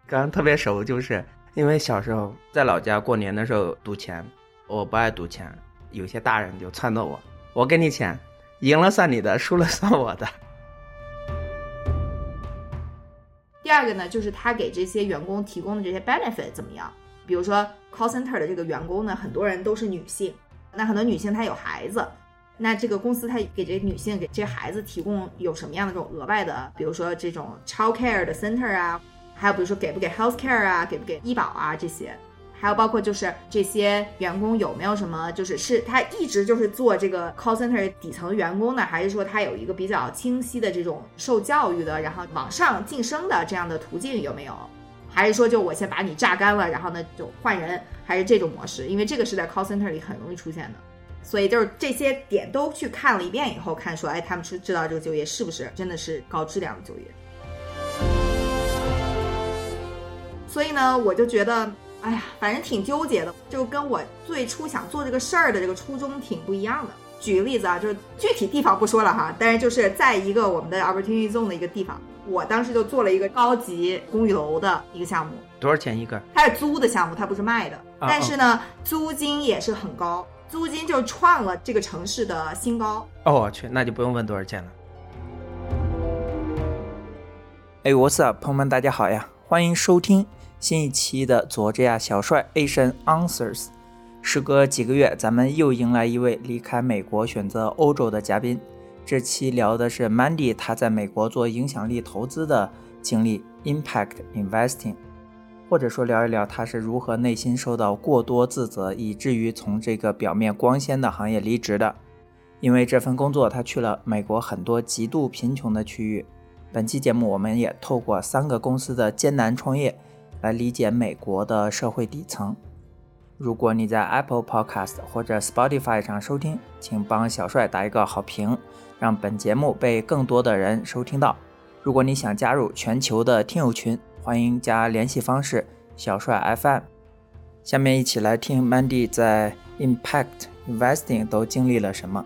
刚刚特别熟，就是因为小时候在老家过年的时候赌钱，我不爱赌钱，有些大人就撺掇我给你钱，赢了算你的，输了算我的。 第二个呢，就是他给这些员工提供的这些 benefit 怎么样？比如说 call center 的这个员工呢，很多人都是女性，那很多女性她有孩子，那这个公司它给这个女性给这些孩子提供有什么样的这种额外的，比如说这种 child care 的 center 啊，还有比如说给不给 health care 啊，给不给医保啊这些，还有包括就是这些员工有没有什么是他一直就是做这个 call center 底层员工呢，还是说他有一个比较清晰的这种受教育的然后往上晋升的这样的途径有没有，还是说就我先把你榨干了然后呢就换人，还是这种模式，因为这个是在 call center 里很容易出现的。所以就是这些点都去看了一遍以后，看说他们是知道这个就业是不是真的是高质量的就业。所以呢我就觉得哎呀反正挺纠结的，就跟我最初想做这个事儿的这个初衷挺不一样的。举个例子啊，就是具体地方不说了哈，但是就是在一个我们的 opportunity zone 的一个地方，我当时就做了一个高级公寓楼的一个项目。 多少钱一个？ 它是租的项目，它不是卖的，但是呢租金也是很高，租金就创了这个城市的新高。 我去，那就不用问多少钱了。What's up， 朋友们大家好呀，欢迎收听新一期的佐治亚小帅 Asian Answers。 时隔几个月，咱们又迎来一位离开美国选择欧洲的嘉宾。这期聊的是 Mandy 他在美国做影响力投资的经历 Impact Investing， 或者说聊一聊他是如何内心受到过多自责，以至于从这个表面光鲜的行业离职的。因为这份工作他去了美国很多极度贫穷的区域。本期节目我们也透过3个公司的艰难创业来理解美国的社会底层。如果你在 Apple Podcast 或者 Spotify 上收听，请帮小帅打一个好评，让本节目被更多的人收听到。如果你想加入全球的听友群，欢迎加联系方式小帅 FM。 下面一起来听 Mandy 在 Impact Investing 都经历了什么。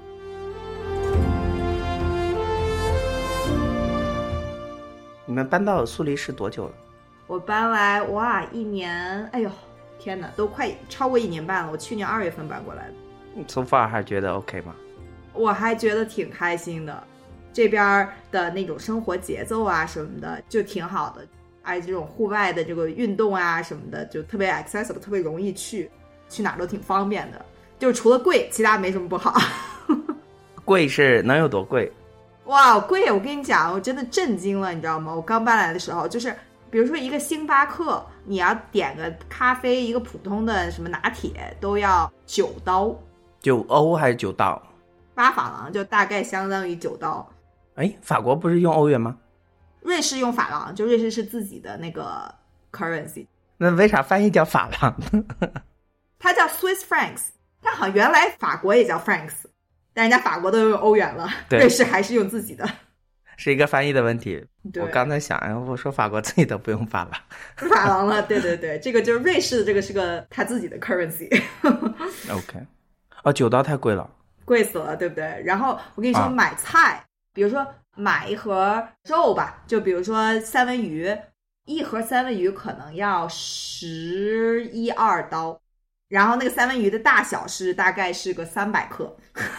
你们搬到苏黎世多久了？ 我搬来1年，哎呦天哪，都快超过1年半了，我去年2月份搬过来的。 So far 还觉得 OK 吗？ 我还觉得挺开心的，这边的那种生活节奏啊什么的就挺好的，这种户外的这个运动啊什么的就特别 accessible， 特别容易去哪儿都挺方便的，就是除了贵其他没什么不好。 贵是能有多贵？ 哇贵，我跟你讲我真的震惊了，你知道吗？我刚搬来的时候就是比如说一个星巴克，你要点个咖啡，一个普通的什么拿铁都要9刀。 9欧还是9刀 ？8法郎就大概相当于9刀。 法国不是用欧元吗？ 瑞士用法郎，就瑞士是自己的那个 currency。 那为啥翻译叫法郎？ 它叫 Swiss francs， 它好像原来法国也叫 francs， 但人家法国都用欧元了，瑞士还是用自己的， 是一个翻译的问题。我刚才想我说法国自己都不用法郎了，对对对，这个就是瑞士的，这个是个他自己的 currency。 OK， 9刀太贵了， 贵死了，对不对？然后我跟你说买菜，比如说买一盒肉吧，就比如说三文鱼，一盒三文鱼可能要11-12刀，然后那个三文鱼的大小是大概是个300克。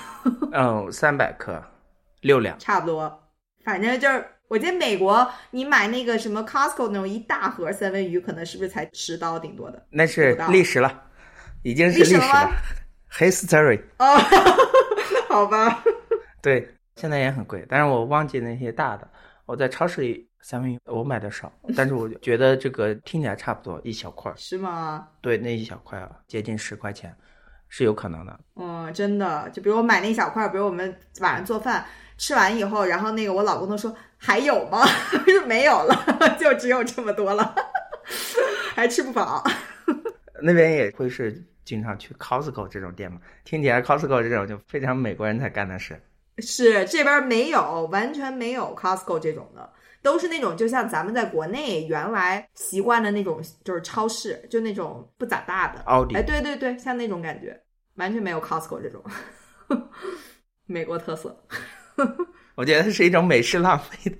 300克6两差不多。反正就是我记得美国你买那个什么 Costco 那种一大盒三文鱼可能是不是才10刀顶多的， 那是历史了，已经是历史了，History。 好吧。 对，现在也很贵，但是我忘记那些大的。我在超市里三文鱼我买的少，但是我觉得这个听起来差不多，一小块。 是吗？ 对，那一小块接近10块钱是有可能的。 真的，就比如我买那一小块，比如我们晚上做饭吃完以后，然后那个我老公都说还有吗？说没有了，就只有这么多了，还吃不饱。 那边也会是经常去 Costco 这种店吗？听起来 Costco 这种就非常美国人才干的事。 是，这边没有，完全没有 Costco 这种的，都是那种就像咱们在国内原来习惯的那种，就是超市，就那种不咋大的奥迪。 对对对，像那种感觉，完全没有 Costco 这种。美国特色。 我觉得是一种美式浪费的。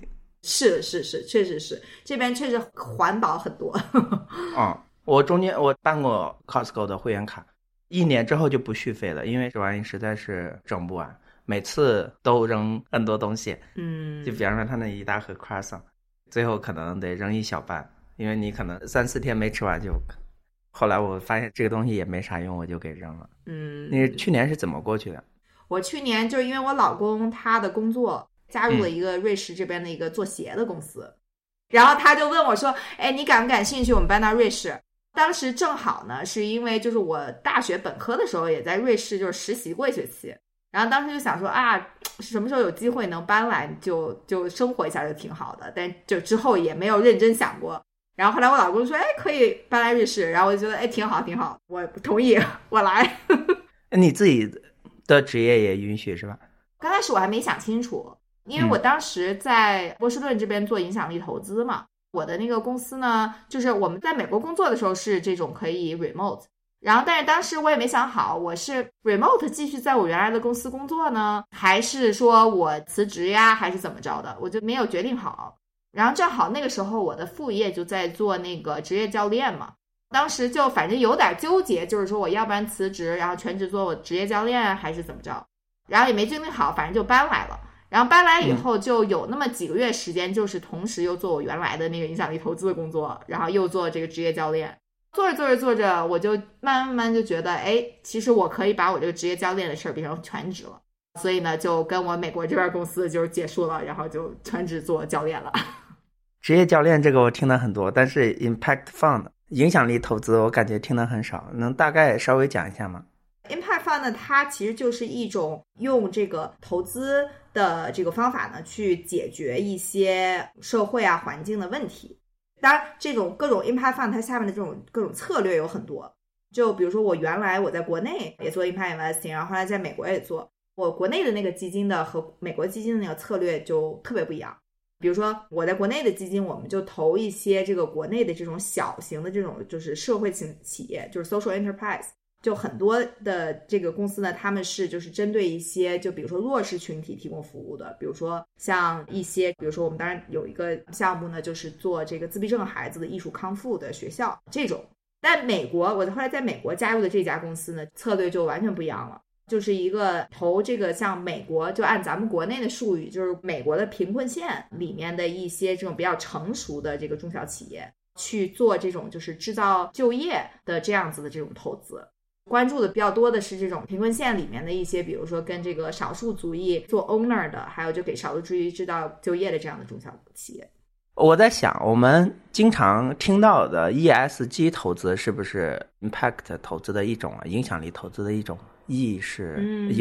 是，确实是这边确实环保很多。 我中间我办过 Costco 的会员卡，1年之后就不续费了，因为这玩意实在是整不完，每次都扔很多东西。就比方说他那一大盒 croissant， 最后可能得扔一小半，因为你可能3-4天没吃完就。后来我发现这个东西也没啥用，我就给扔了。你去年是怎么过去的？ 我去年就是因为我老公他的工作加入了一个瑞士这边的一个做鞋的公司，然后他就问我说，哎，你感不感兴趣我们搬到瑞士？当时正好呢是因为就是我大学本科的时候也在瑞士就是实习过1学期，然后当时就想说啊，什么时候有机会能搬来就生活一下就挺好的，但就之后也没有认真想过。然后后来我老公说，哎，可以搬来瑞士，然后我就觉得，哎，挺好，我同意，我来。 你自己的职业也允许是吧？ 刚开始我还没想清楚，因为我当时在波士顿这边做影响力投资嘛，我的那个公司呢，就是我们在美国工作的时候是这种可以 remote， 然后但是当时我也没想好，我是 remote 继续在我原来的公司工作呢，还是说我辞职呀，还是怎么着的，我就没有决定好。然后正好那个时候我的副业就在做那个职业教练嘛，当时就反正有点纠结，就是说我要不然辞职然后全职做我职业教练还是怎么着，然后也没决定好，反正就搬来了。然后搬来以后就有那么几个月时间，就是同时又做我原来的那个影响力投资的工作，然后又做这个职业教练。做着我就慢慢就觉得，哎，其实我可以把我这个职业教练的事儿变成全职了，所以呢就跟我美国这边公司就是结束了，然后就全职做教练了。 职业教练这个我听了很多，但是 Impact Fund 影响力投资我感觉听得很少，能大概稍微讲一下吗？ Impact Fund 呢，它其实就是一种用这个投资的这个方法呢去解决一些社会啊环境的问题。当然这种各种 Impact Fund 它下面的这种各种策略有很多，就比如说我原来我在国内也做 Impact Investing， 然后后来在美国也做，我国内的那个基金的和美国基金的那个策略就特别不一样。比如说我在国内的基金，我们就投一些这个国内的这种小型的这种就是社会型企业，就是 social enterprise， 就很多的这个公司呢，他们是就是针对一些就比如说弱势群体提供服务的，比如说像一些比如说我们当然有一个项目呢，就是做这个自闭症孩子的艺术康复的学校这种。但美国我后来在美国加入的这家公司呢，策略就完全不一样了，就是一个投这个像美国就按咱们国内的术语，就是美国的贫困县里面的一些这种比较成熟的这个中小企业去做这种就是制造就业的这样子的这种投资，关注的比较多的是这种贫困县里面的一些比如说跟这个少数族裔做 owner 的，还有就给少数族裔制造就业的这样的中小企业。 我在想我们经常听到的 ESG 投资是不是 impact 投资的一种影响力投资的一种E 是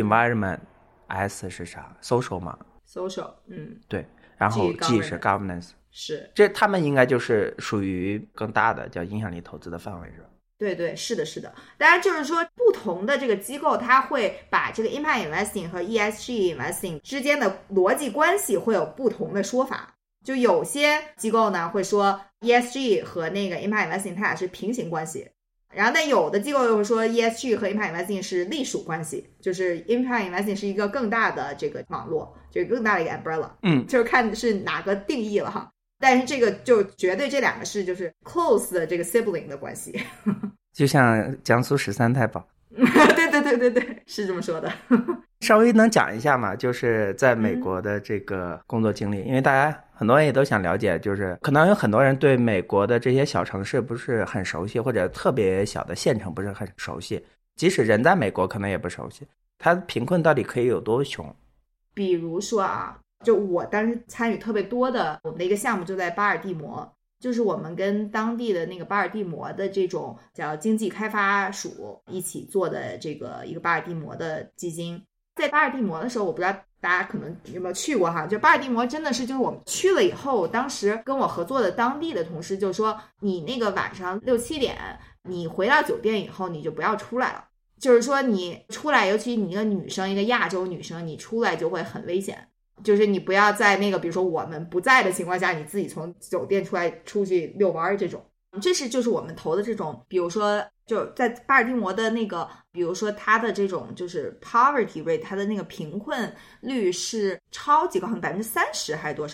environment，S 是啥 social 嘛 social， 对，然后 G 是 governance， 是这他们应该就是属于更大的叫影响力投资的范围是吧？ 对，是的。当然就是说不同的这个机构它会把这个 impact investing 和 ESG investing 之间的逻辑关系会有不同的说法，就有些机构呢会说 ESG 和那个 impact investing 它俩是平行关系，然后但有的机构又会说 ESG 和 impact investing 是隶属关系，就是 impact investing 是一个更大的这个网络，就是更大的一个 umbrella， 就是看是哪个定义了哈。但是这个就绝对这两个是就是 close 的这个 sibling 的关系， 就像江苏13太保。 对，是这么说的。 稍微能讲一下吗？就是在美国的这个工作经历，因为大家很多人也都想了解，就是可能有很多人对美国的这些小城市不是很熟悉，或者特别小的县城不是很熟悉，即使人在美国可能也不熟悉，它贫困到底可以有多穷？比如说啊，就我当时参与特别多的我们的一个项目就在巴尔的摩，就是我们跟当地的那个巴尔的摩的这种叫经济开发署一起做的这个一个巴尔的摩的基金。在巴尔的摩的时候，我不知道大家可能有没有去过哈，就巴尔的摩真的是就是我们去了以后，当时跟我合作的当地的同事就说，你那个晚上6、7点你回到酒店以后你就不要出来了，就是说你出来，尤其你一个女生，一个亚洲女生，你出来就会很危险，就是你不要在那个比如说我们不在的情况下你自己从酒店出去遛弯这种。这是就是我们投的这种，比如说就在巴尔的摩的那个，比如说它的这种就是 poverty rate， 它的那个贫困率是超级高，30%还是多少，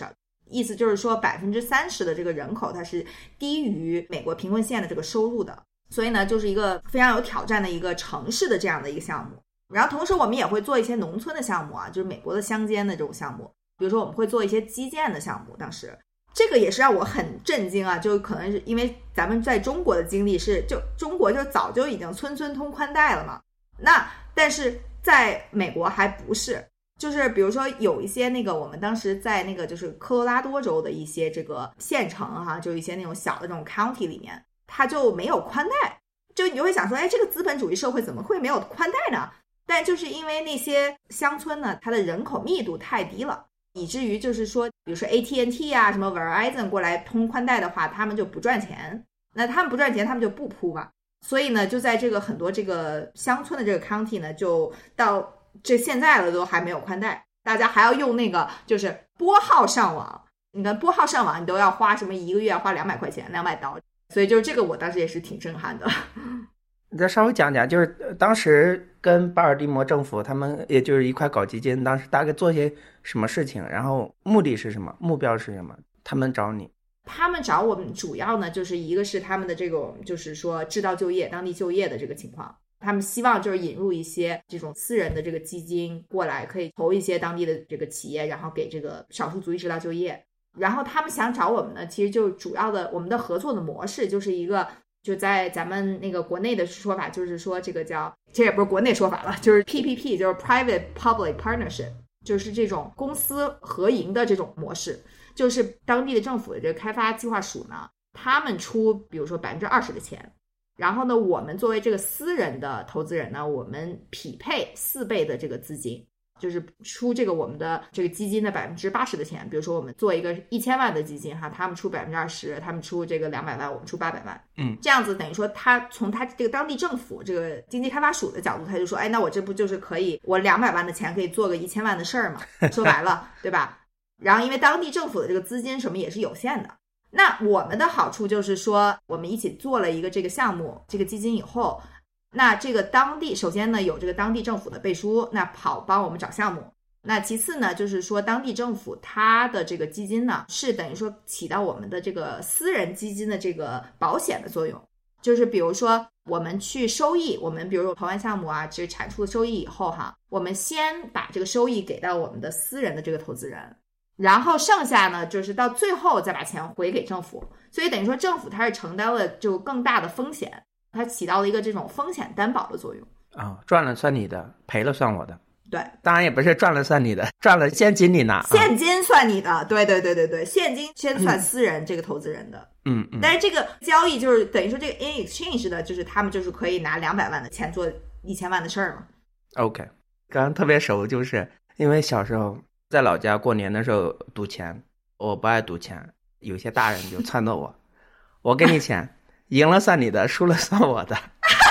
意思就是说30%的这个人口它是低于美国贫困线的这个收入的，所以呢就是一个非常有挑战的一个城市的这样的一个项目。然后同时我们也会做一些农村的项目啊，就是美国的乡间的这种项目，比如说我们会做一些基建的项目。当时这个也是让我很震惊啊，就可能是因为咱们在中国的经历是就中国就早就已经村村通宽带了嘛，那但是在美国还不是，就是比如说有一些那个我们当时在那个就是科罗拉多州的一些这个县城哈，就一些那种小的这种 county 里面它就没有宽带，就你就会想说，哎，这个资本主义社会怎么会没有宽带呢？但就是因为那些乡村呢，它的人口密度太低了，以至于就是说，比如说 AT&T 啊，什么 Verizon 过来通宽带的话，他们就不赚钱。那他们不赚钱，他们就不铺嘛。所以呢，就在这个很多这个乡村的这个 county 呢，就到这现在了都还没有宽带，大家还要用那个就是拨号上网。你看拨号上网，你都要花什么1个月花200块钱，200刀。所以就是这个，我当时也是挺震撼的。 你再稍微讲讲，就是当时跟巴尔的摩政府他们也就是一块搞基金，当时大概做些什么事情，然后目的是什么，目标是什么，他们找你。 他们找我们主要呢就是一个是他们的这种就是说制造就业当地就业的这个情况，他们希望就是引入一些这种私人的这个基金过来，可以投一些当地的这个企业，然后给这个少数族裔制造就业。然后他们想找我们呢，其实就主要的我们的合作的模式就是一个，就在咱们那个国内的说法就是说这个叫，这也不是国内说法了，就是 PPP， 就是 Private Public Partnership， 就是这种公私合营的这种模式。就是当地的政府的这个开发计划署呢，他们出比如说20%的钱，然后呢我们作为这个私人的投资人呢，我们匹配4倍的这个资金，就是出这个我们的这个基金的80%的钱。比如说我们做一个1000万的基金哈，他们出20%，他们出这个200万，我们出800万。这样子等于说他从他这个当地政府这个经济开发署的角度，他就说，哎，那我这不就是可以我200万的钱可以做个1000万的事儿嘛？说白了，对吧？然后因为当地政府的这个资金什么也是有限的，那我们的好处就是说我们一起做了一个这个项目这个基金以后，那这个当地首先呢有这个当地政府的背书，那帮我们找项目。那其次呢就是说当地政府它的这个基金呢是等于说起到我们的这个私人基金的这个保险的作用，就是比如说我们去收益，我们比如说投完项目啊，这产出的收益以后哈，我们先把这个收益给到我们的私人的这个投资人，然后剩下呢就是到最后再把钱回给政府。所以等于说政府它是承担了就更大的风险，它起到了一个这种风险担保的作用赚了算你的，赔了算我的。 对， 当然也不是赚了算你的，赚了现金你拿， 现金算你的。对对对对对，现金先算私人这个投资人的。但是这个交易就是等于说这个 in exchange 的，就是他们就是可以拿200万的钱做1000万的事儿嘛。 OK， 刚刚特别熟，就是因为小时候在老家过年的时候赌钱，我不爱赌钱，有些大人就撺掇我，我给你钱，赢了算你的，输了算我的。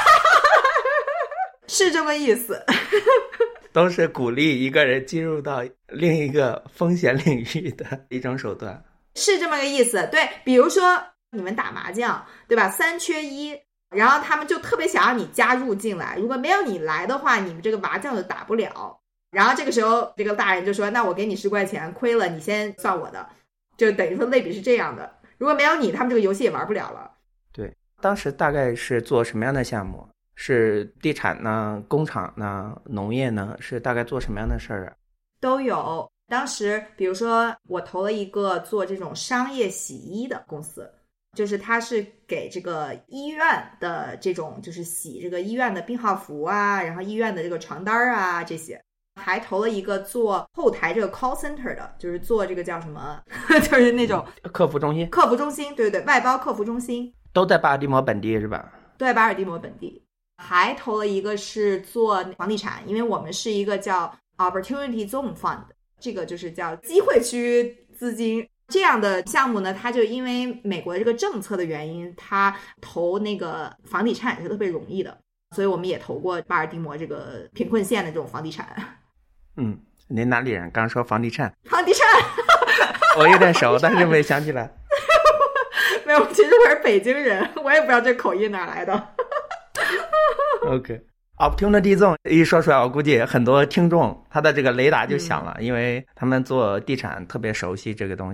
是这么意思。 都是鼓励一个人进入到另一个风险领域的一种手段， 是这么个意思。对，比如说你们打麻将，对吧？3缺1，然后他们就特别想让你加入进来，如果没有你来的话，你们这个麻将就打不了。然后这个时候这个大人就说，那我给你10块钱，亏了你先算我的，就等于说类比是这样的。如果没有你，他们这个游戏也玩不了了。 对，当时大概是做什么样的项目？是地产呢，工厂呢，农业呢，是大概做什么样的事儿啊？ 都有。当时比如说我投了一个做这种商业洗衣的公司，就是它是给这个医院的这种就是洗这个医院的病号服啊，然后医院的这个床单啊这些。还投了一个做后台这个 call center 的，就是做这个叫什么就是那种客服中心。 对对，外包客服中心。 都在巴尔的摩本地是吧？ 对，巴尔的摩本地。还投了一个是做房地产，因为我们是一个叫 Opportunity Zone Fund， 这个就是叫机会区资金这样的项目呢，它就因为美国这个政策的原因，它投那个房地产是特别容易的，所以我们也投过巴尔的摩这个贫困县的这种房地产。 您哪里人？刚说房地产我有点熟，但是没想起来。 没有，其实我是北京人，我也不知道这口音哪来的。 OK， Opportunity Zone 一说出来，我估计很多听众他的这个雷达就响了，因为他们做地产特别熟悉这个东西。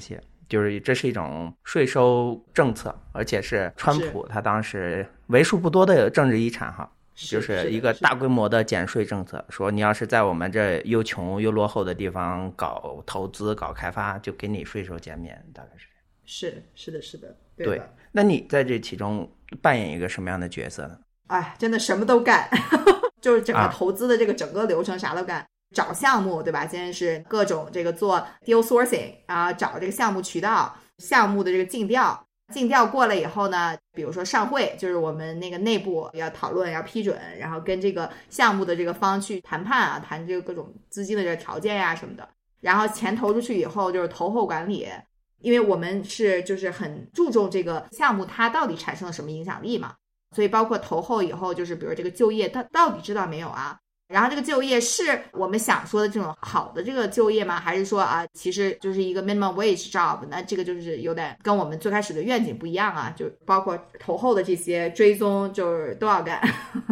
就是这是一种税收政策，而且是川普他当时为数不多的政治遗产哈，就是一个大规模的减税政策，说你要是在我们这又穷又落后的地方搞投资搞开发，就给你税收减免，大概是这样。 是的， 对。那你在这其中扮演一个什么样的角色呢？ 哎，真的什么都干就是整个投资的这个整个流程啥都干，找项目对吧，现在是各种这个做 deal sourcing 啊，找这个项目渠道，项目的这个竞调过了以后呢，比如说上会，就是我们那个内部要讨论要批准，然后跟这个项目的这个方去谈判啊，谈这个各种资金的这个条件呀什么的，然后钱投出去以后就是投后管理，因为我们是就是很注重这个项目它到底产生了什么影响力嘛，所以包括投后以后就是比如这个就业它到底知道没有啊，然后这个就业是我们想说的这种好的这个就业吗？还是说啊，其实就是一个 minimum wage job？ 那这个就是有点跟我们最开始的愿景不一样啊，就包括投后的这些追踪，就是都要干。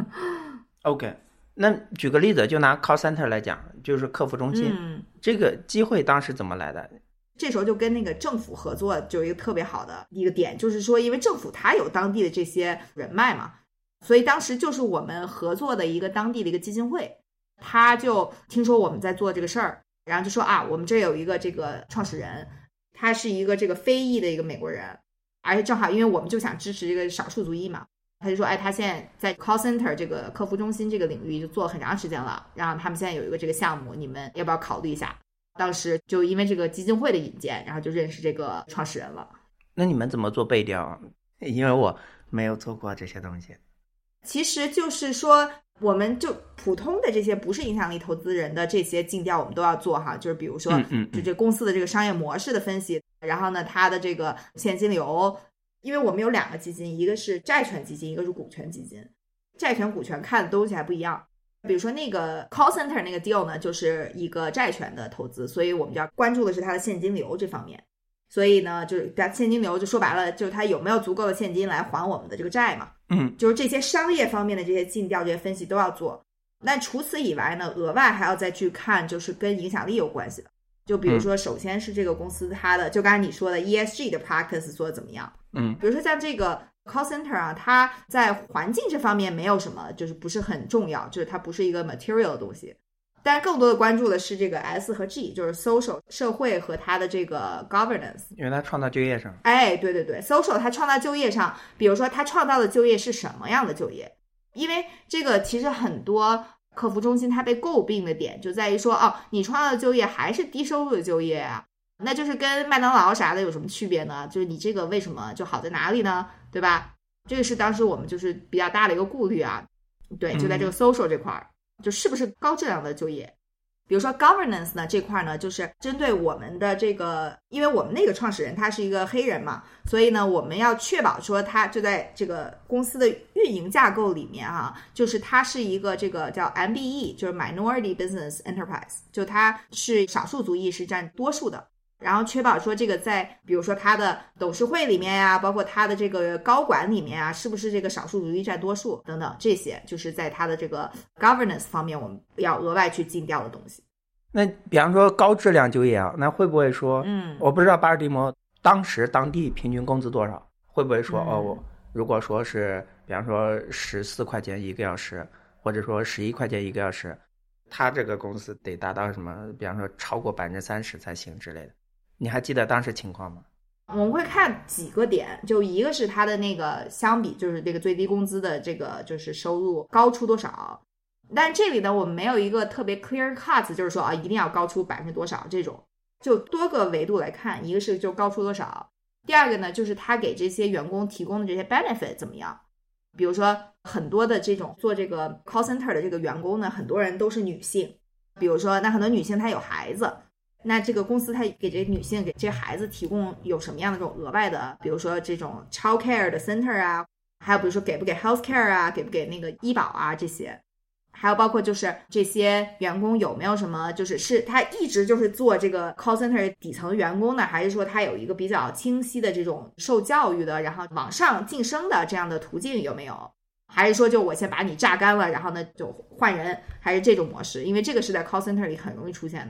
OK， 那举个例子，就拿 call center 来讲，就是客服中心，这个机会当时怎么来的？ 这时候就跟那个政府合作，就有一个特别好的一个点，就是说，因为政府它有当地的这些人脉嘛。所以当时就是我们合作的一个当地的一个基金会，他就听说我们在做这个事儿，然后就说啊，我们这有一个这个创始人，他是一个这个非裔的一个美国人，而且正好因为我们就想支持这个少数族裔嘛，他就说哎，他现在在 call center 这个客服中心这个领域就做了很长时间了，然后他们现在有一个这个项目，你们要不要考虑一下？当时就因为这个基金会的引荐，然后就认识这个创始人了。 那你们怎么做背调？因为我没有做过这些东西。 其实就是说，我们就普通的这些不是影响力投资人的这些尽调我们都要做哈，就是比如说就这公司的这个商业模式的分析，然后呢它的这个现金流，因为我们有两个基金，一个是债权基金，一个是股权基金，债权股权看的东西还不一样。比如说那个 call center 那个 deal 呢，就是一个债权的投资，所以我们就要关注的是它的现金流这方面。所以呢，就是它现金流就说白了，就是它有没有足够的现金来还我们的这个债嘛。就是这些商业方面的这些尽调、这些分析都要做。那除此以外呢，额外还要再去看，就是跟影响力有关系的。就比如说，首先是这个公司它的，就刚才你说的 ESG 的 practice 做的怎么样？比如说像这个 call center 啊，它在环境这方面没有什么，就是不是很重要，就是它不是一个 material 的东西。但更多的关注的是这个 S 和 G， 就是 social 社会和它的这个 governance， 因为它创造就业上。 哎，对 social 它创造就业上，比如说它创造的就业是什么样的就业？因为这个其实很多客服中心它被诟病的点就在于说，哦，你创造的就业还是低收入的就业啊，那就是跟麦当劳啥的有什么区别呢？就是你这个为什么就好在哪里呢？对吧？这个是当时我们就是比较大的一个顾虑啊。对，就在这个 social 这块就是不是高质量的就业。比如说 governance 呢这块呢，就是针对我们的这个，因为我们那个创始人他是一个黑人嘛，所以呢我们要确保说他就在这个公司的运营架构里面啊，就是他是一个这个叫 MBE， 就是 Minority Business Enterprise， 就他是少数族裔是占多数的，然后确保说这个在比如说他的董事会里面呀，包括他的这个高管里面啊，是不是这个少数族裔占多数等等，这些就是在他的这个 governance 方面我们要额外去尽调的东西。 那比方说高质量就业啊，那会不会说我不知道巴尔的摩当地平均工资多少，会不会说我如果说是比方说14块钱一个小时，或者说11块钱一个小时，他这个公司得达到什么，比方说超过30%才行之类的。你还记得当时情况吗？ 我们会看几个点，就一个是他的那个相比就是这个最低工资的这个就是收入高出多少，但这里呢我们没有一个特别 clear cut， 就是说啊一定要高出多少这种，就多个维度来看，一个是就高出多少，第二个呢就是他给这些员工提供的这些 benefit 怎么样。比如说很多的这种做这个 call center 的这个员工呢，很多人都是女性，比如说那很多女性她有孩子，那这个公司它给这些女性给这些孩子提供有什么样的这种额外的，比如说这种 child care 的 center 啊，还有比如说给不给 health care 啊，给不给那个医保啊这些，还有包括就是这些员工有没有什么就是他一直就是做这个 call center 底层员工呢，还是说他有一个比较清晰的这种受教育的然后往上晋升的这样的途径有没有，还是说就我先把你榨干了然后呢就换人，还是这种模式，因为这个是在 call center 里很容易出现的。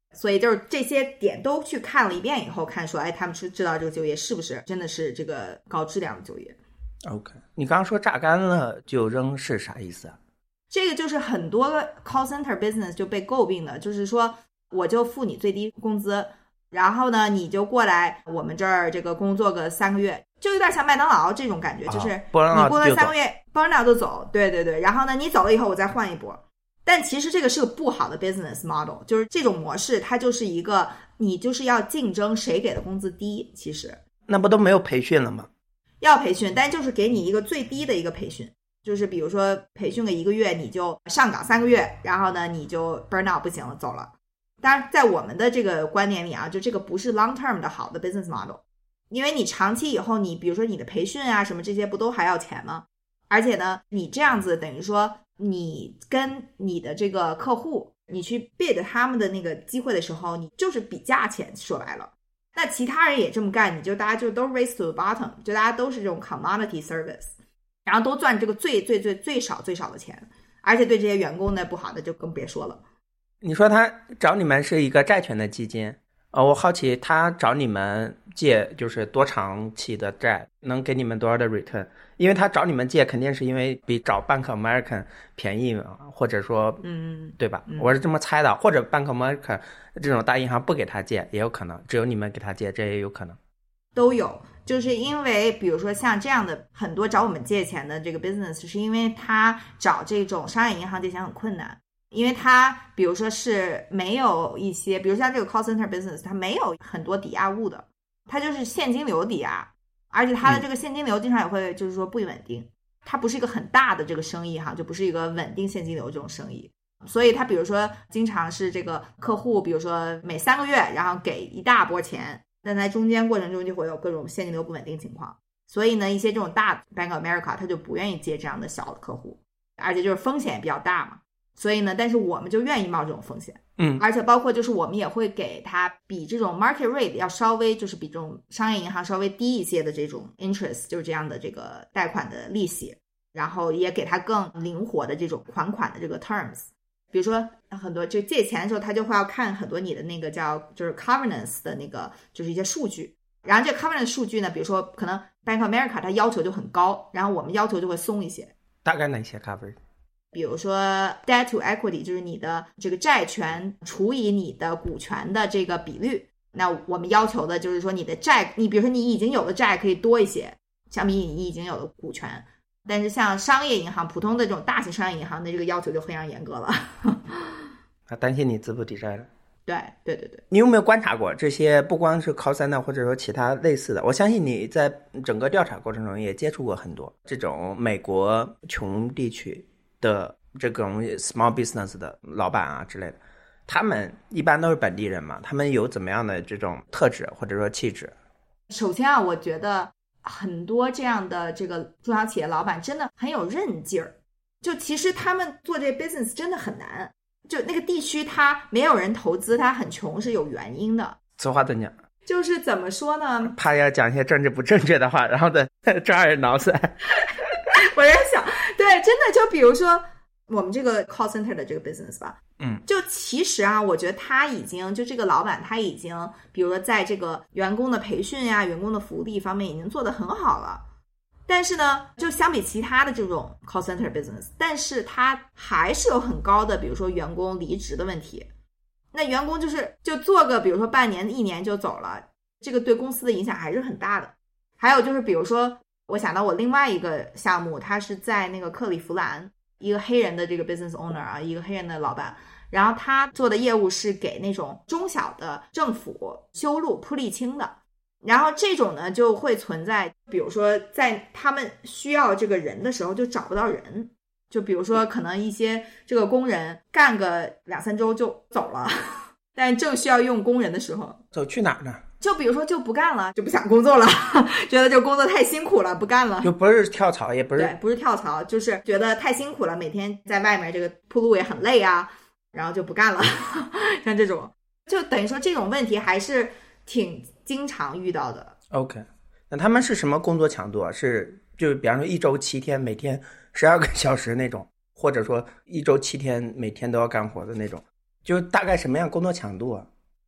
所以就是这些点都去看了一遍以后，看说，哎，他们是知道这个就业是不是真的是这个高质量的就业。 OK， 你刚刚说榨干了就扔是啥意思啊？ 这个就是很多 call center business 就被诟病的，就是说我就付你最低工资，然后呢你就过来我们这儿这个工作个3个月，就有点像麦当劳这种感觉，就是你过了3个月帮着就走，对对对，然后呢你走了以后我再换一波。但其实这个是个不好的 business model， 就是这种模式它就是一个你就是要竞争谁给的工资低，其实那不都没有培训了吗？ 要培训，但就是给你一个最低的一个培训，就是比如说培训个1个月你就上岗3个月，然后呢你就 burn out 不行了走了。当然在我们的这个观念里啊，就这个不是 long term 的好的 business model， 因为你长期以后你比如说你的培训啊什么这些不都还要钱吗？而且呢你这样子等于说你跟你的这个客户你去 bid 他们的那个机会的时候，你就是比价钱，说白了那其他人也这么干，你就大家就都 race to the bottom， 就大家都是这种 commodity service， 然后都赚这个最少的钱，而且对这些员工呢不好的就更别说了。 你说他找你们是一个债权的基金，我好奇他找你们借就是多长期的债，能给你们多少的 return？ 因为他找你们借肯定是因为比找 Bank American 便宜，或者说对吧？我是这么猜的，或者 Bank American 这种大银行不给他借也有可能，只有你们给他借，这也有可能。 都有，就是因为比如说像这样的很多找我们借钱的这个 business， 是因为他找这种商业银行借钱很困难，因为他比如说是没有一些，比如像这个 call center business， 它没有很多抵押物的，它就是现金流抵押，而且它的这个现金流经常也会就是说不稳定，它不是一个很大的这个生意哈，就不是一个稳定现金流这种生意，所以它比如说经常是这个客户比如说每3个月然后给一大波钱，但在中间过程中就会有各种现金流不稳定情况，所以呢一些这种大 Bank of America 他就不愿意接这样的小的客户，而且就是风险也比较大嘛，所以呢但是我们就愿意冒这种风险。而且包括就是我们也会给他比这种 market rate 要稍微就是比这种商业银行稍微低一些的这种 interest， 就是这样的这个贷款的利息，然后也给他更灵活的这种还款的这个 terms。比如说很多就借钱的时候他就会要看很多你的那个叫就是 covenants 的那个就是一些数据，然后这个 covenants 数据呢比如说可能 Bank of America 它要求就很高，然后我们要求就会松一些。 大概哪些 cover？ 比如说 debt to equity 就是你的这个债权除以你的股权的这个比率，那我们要求的就是说你的债，你比如说你已经有的债可以多一些，相比你已经有的股权，但是像商业银行普通的这种大型商业银行的这个要求就非常严格了。 担心你资不抵债了。 对， 你有没有观察过这些不光是 call center 或者说其他类似的，我相信你在整个调查过程中也接触过很多这种美国穷地区的这种 small business 的老板啊之类的，他们一般都是本地人嘛，他们有怎么样的这种特质或者说气质？ 首先啊，我觉得很多这样的这个中小企业老板真的很有韧劲儿，就其实他们做这 business 真的很难，就那个地区他没有人投资，他很穷是有原因的。 此话怎讲？ 就是怎么说呢， 怕要讲一些政治不正确的话，然后再抓耳挠腮。 我在想，对，真的就比如说我们这个 call center 的这个 business 吧，就其实啊，我觉得他已经就这个老板他已经比如说在这个员工的培训呀、员工的福利方面已经做得很好了，但是呢就相比其他的这种 call center business， 但是他还是有很高的比如说员工离职的问题，那员工就做个比如说半年1年就走了，这个对公司的影响还是很大的。还有就是比如说我想到我另外一个项目，他是在那个克利夫兰，一个黑人的这个 business owner 啊，一个黑人的老板，然后他做的业务是给那种中小的政府修路铺沥青的，然后这种呢就会存在比如说在他们需要这个人的时候就找不到人，就比如说可能一些这个工人干个2-3周就走了，但正需要用工人的时候走去哪儿呢？ 就比如说就不干了，就不想工作了，觉得这工作太辛苦了，不干了。 就不是跳槽，也不是， 对，不是跳槽，就是觉得太辛苦了，每天在外面这个铺路也很累啊，然后就不干了。像这种就等于说这种问题还是挺经常遇到的。 OK， 那他们是什么工作强度啊？是就比方说1周7天每天12个小时那种，或者说1周7天每天都要干活的那种，就大概什么样工作强度啊？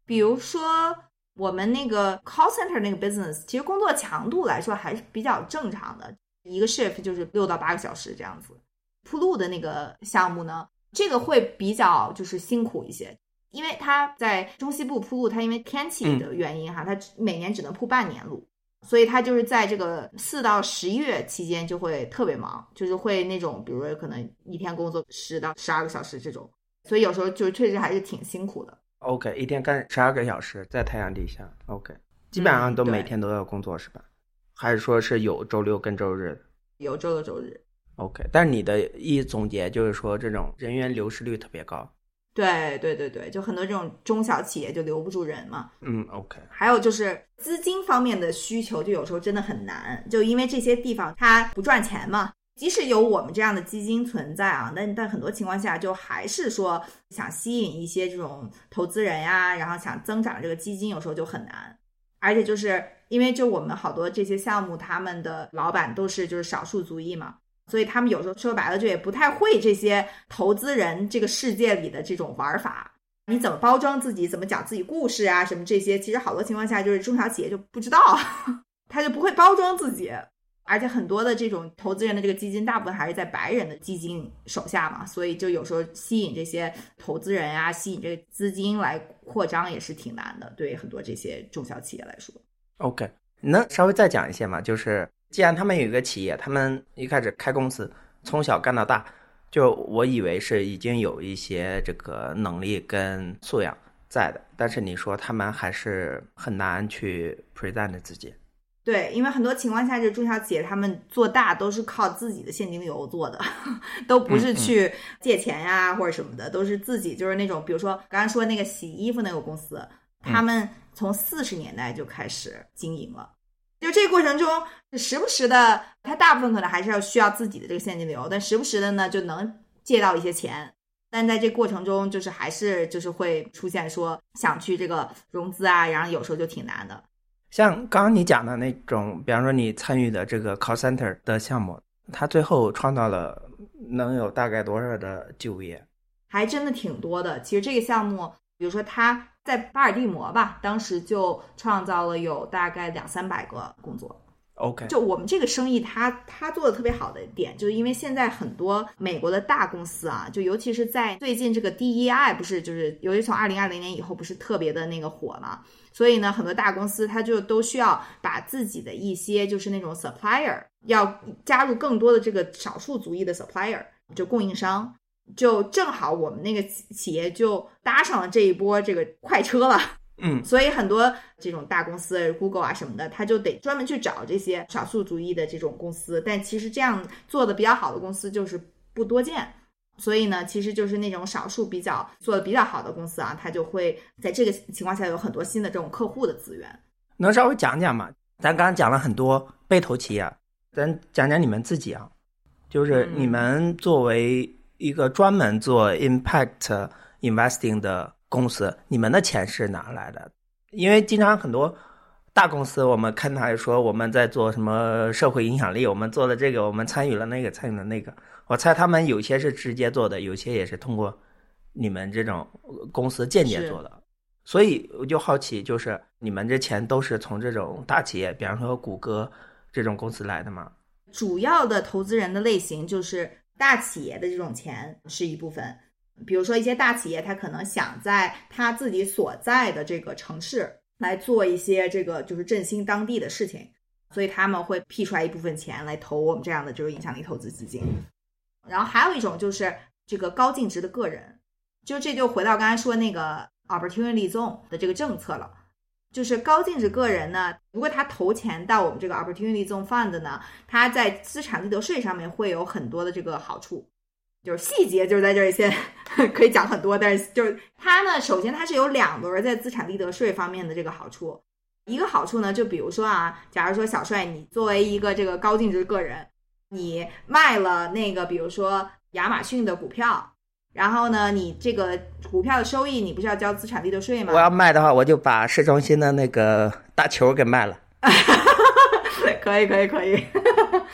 比如说我们那个 call center 那个 business， 其实工作强度来说还是比较正常的，一个 shift 就是6到8个小时这样子。铺路的那个项目呢，这个会比较就是辛苦一些，因为它在中西部铺路，它因为天气的原因哈，它每年只能铺半年路，所以它就是在这个4到11月期间就会特别忙，就是会那种比如说可能一天工作10到12个小时这种，所以有时候就确实还是挺辛苦的。 OK， 一天干12个小时在太阳底下 OK， 基本上都每天都要工作是吧？还是说是有周六跟周日？ 有周六周日。 OK， 但是你的一总结就是说这种人员流失率特别高。 对对对对，就很多这种中小企业就留不住人嘛。 OK。 还有就是资金方面的需求，就有时候真的很难，就因为这些地方它不赚钱嘛。即使有我们这样的基金存在啊，但很多情况下就还是说想吸引一些这种投资人呀，然后想增长这个基金，有时候就很难。而且就是因为就我们好多这些项目，他们的老板都是就是少数族裔嘛。所以他们有时候说白了就也不太会这些投资人这个世界里的这种玩法，你怎么包装自己，怎么讲自己故事啊什么这些，其实好多情况下就是中小企业就不知道，他就不会包装自己。而且很多的这种投资人的这个基金大部分还是在白人的基金手下嘛，所以就有时候吸引这些投资人啊，吸引这个资金来扩张也是挺难的，对很多这些中小企业来说。 OK， 你能稍微再讲一些吗？就是既然他们有一个企业，他们一开始开公司从小干到大，就我以为是已经有一些这个能力跟素养在的，但是你说他们还是很难去 present 自己。 对，因为很多情况下这中小企业他们做大都是靠自己的现金流做的，都不是去借钱呀或者什么的，都是自己就是那种比如说刚刚说那个洗衣服那个公司，他们从40年代就开始经营了，就这个过程中时不时的他大部分可能还是要需要自己的这个现金流，但时不时的呢就能借到一些钱，但在这过程中就是还是就是会出现说想去这个融资啊，然后有时候就挺难的。 像刚刚你讲的那种，比方说你参与的这个 call center 的项目，它最后创造了能有大概多少的就业？ 还真的挺多的。其实这个项目比如说他在巴尔的摩吧，当时就创造了有大概200-300个工作。 OK， 就我们这个生意他做的特别好的点，就是因为现在很多美国的大公司啊，就尤其是在最近这个 DEI 不是就是尤其从2020年以后不是特别的那个火嘛，所以呢很多大公司它就都需要把自己的一些就是那种 supplier 要加入更多的这个少数族裔的 supplier 就供应商，就正好我们那个企业就搭上了这一波这个快车了。所以很多这种大公司 Google 啊什么的，他就得专门去找这些少数族裔的这种公司，但其实这样做的比较好的公司就是不多见，所以呢其实就是那种少数比较做的比较好的公司啊，他就会在这个情况下有很多新的这种客户的资源。 能稍微讲讲吗？咱刚刚讲了很多被投企业，咱讲讲你们自己啊，就是你们作为一个专门做 impact investing 的公司，你们的钱是哪来的？因为经常很多大公司我们看他说我们在做什么社会影响力，我们做了这个，我们参与了那个，参与了那个，我猜他们有些是直接做的，有些也是通过你们这种公司间接做的。所以我就好奇，就是你们这钱都是从这种大企业，比方说谷歌这种公司来的吗？ 主要的投资人的类型就是大企业的这种钱是一部分，比如说一些大企业他可能想在他自己所在的这个城市来做一些这个就是振兴当地的事情，所以他们会辟出来一部分钱来投我们这样的就是影响力投资基金。然后还有一种就是这个高净值的个人，就这就回到刚才说那个 Opportunity Zone 的这个政策了，就是高净值个人呢，如果他投钱到我们这个 Opportunity Zone Fund 呢，他在资产利得税上面会有很多的这个好处，就是细节就是在这里先可以讲很多，但是就是它呢，首先它是有2轮在资产利得税方面的这个好处。一个好处呢，就比如说啊，假如说小帅你作为一个这个高净值个人，你卖了那个比如说亚马逊的股票，然后呢你这个股票的收益你不是要交资产利得税吗？ 我要卖的话，我就把市中心的那个大球给卖了。 可以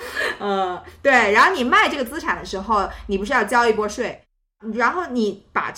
对，然后你卖这个资产的时候，你不是要交一波税，然后你把这个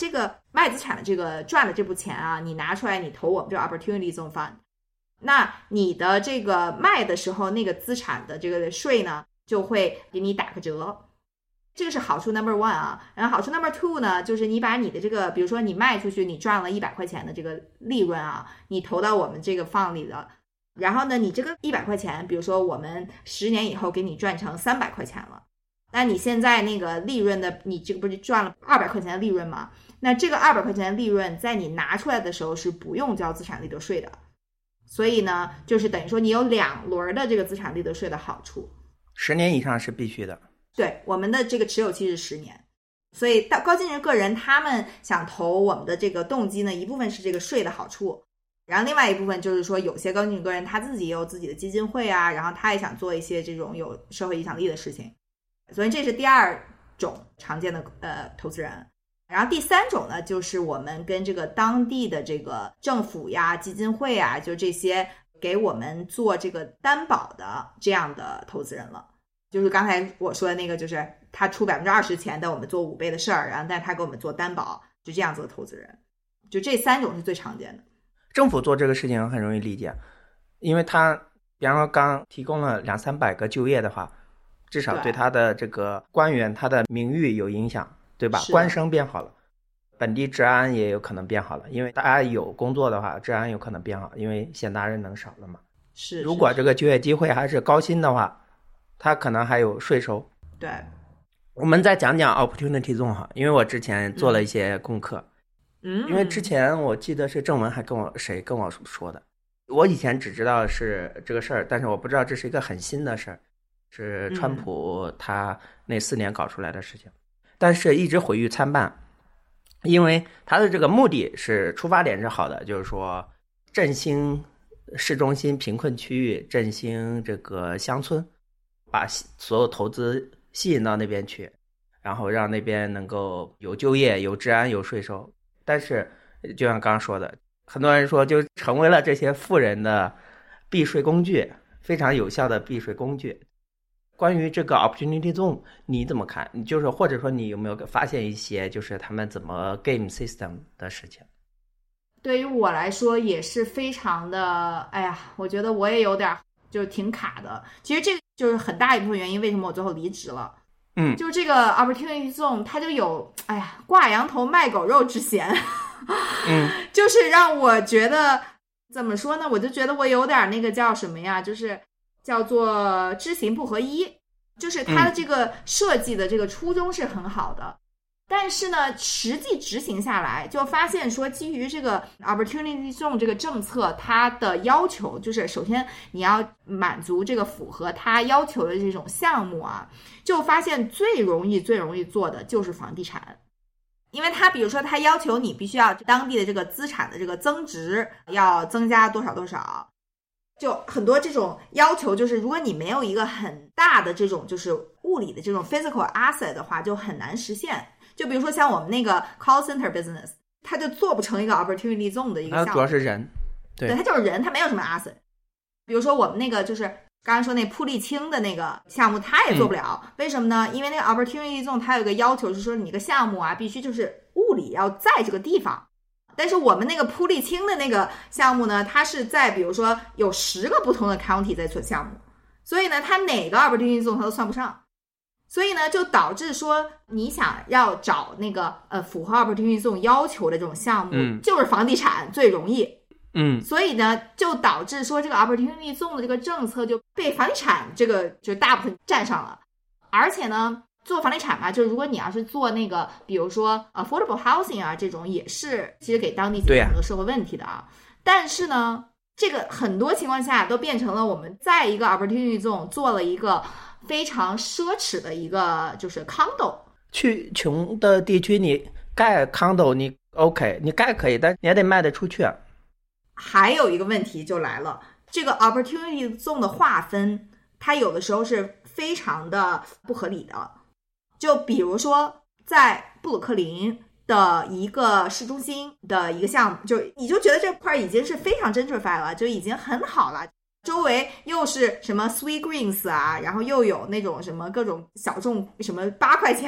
卖资产的这个赚的这部钱啊，你拿出来你投我们这个 Opportunity Zone Fund， 那你的这个卖的时候那个资产的这个税呢就会给你打个折。这个是好处 number one 啊，然后好处 number two 呢，就是你把你的这个，比如说你卖出去，你赚了100块钱的这个利润啊，你投到我们这个 fund 里了，然后呢，你这个100块钱，比如说我们10年以后给你赚成300块钱了，那你现在那个利润的，你这个不是赚了200块钱的利润吗？那这个200块钱的利润在你拿出来的时候是不用交资产利得税的，所以呢，就是等于说你有2轮的这个资产利得税的好处。 10年以上是必须的。 对，我们的这个持有期是10年，所以高净值个人他们想投我们的这个动机呢，一部分是这个税的好处，然后另外一部分就是说有些高净值个人他自己也有自己的基金会啊，然后他也想做一些这种有社会影响力的事情，所以这是第2种常见的投资人。然后第3种呢，就是我们跟这个当地的这个政府呀、基金会啊，就这些给我们做这个担保的这样的投资人了。就是刚才我说的那个，就是他出20%钱的我们做5倍的事儿，然后但他给我们做担保，就这样子的投资人，就这3种是最常见的。 政府做这个事情很容易理解，因为他比方说刚提供了200-300个就业的话，至少对他的这个官员他的名誉有影响，对吧？官声变好了，本地治安也有可能变好了，因为大家有工作的话，治安有可能变好，因为闲杂人能少了嘛。 是， 如果这个就业机会还是高薪的话，他可能还有税收。 对， 我们再讲讲 Opportunity Zone 哈，因为我之前做了一些功课。因为之前我记得是郑文还跟我说的，我以前只知道是这个事儿，但是我不知道这是一个很新的事儿，是川普他那4年搞出来的事情，但是一直毁誉参半，因为他的这个目的是出发点是好的，就是说振兴市中心贫困区域，振兴这个乡村，把所有投资吸引到那边去，然后让那边能够有就业、有治安、有税收。但是就像刚刚说的，很多人说就成为了这些富人的避税工具，非常有效的避税工具。关于这个 Opportunity Zone 你怎么看？就是或者说你有没有发现一些就是他们怎么 game system 的事情？ 对于我来说也是非常的，哎呀，我觉得我也有点就是挺卡的。其实这个就是很大一部分原因，为什么我最后离职了。就是这个 Opportunity Zone 它就有，哎呀，挂羊头卖狗肉之嫌。就是让我觉得怎么说呢，我就觉得我有点那个叫什么呀，就是叫做知行不合一。就是它的这个设计的这个初衷是很好的，但是呢实际执行下来就发现说，基于这个 Opportunity Zone 这个政策，它的要求就是首先你要满足这个符合它要求的这种项目啊，就发现最容易做的就是房地产。因为它比如说它要求你必须要当地的这个资产的这个增值要增加多少多少，就很多这种要求，就是如果你没有一个很大的这种就是物理的这种 physical asset 的话，就很难实现。就比如说像我们那个 call center business， 它就做不成一个 Opportunity Zone 的一个项目。 它主要是人，对， 它就是人，它没有什么 asset。比如说我们那个就是刚才说那铺沥青的那个项目，它也做不了。为什么呢？因为那个 Opportunity Zone 它有一个要求，是说你个项目啊必须就是物理要在这个地方。但是我们那个铺沥青的那个项目呢，它是在比如说有10个不同的 county 在做项目，所以呢它哪个 Opportunity Zone 它都算不上。所以呢就导致说你想要找那个符合 Opportunity Zone 要求的这种项目，就是房地产最容易。所以呢就导致说这个 Opportunity Zone 的这个政策就被房地产这个就大部分占上了。而且呢做房地产嘛，就是如果你要是做那个比如说 affordable housing 啊，这种也是其实给当地解决很多社会问题的啊。但是呢这个很多情况下都变成了我们在一个 Opportunity Zone 做了一个非常奢侈的一个就是 condo。 去穷的地区你盖 condo 你 OK， 你盖可以，但你也得卖得出去啊。 还有一个问题就来了，这个 Opportunity Zone 的划分它有的时候是非常的不合理的。就比如说在布鲁克林的一个市中心的一个项目，就你就觉得这块已经是非常 gentrified 了，就已经很好了，周围又是什么 Sweet Greens 啊，然后又有那种什么各种小众什么8块钱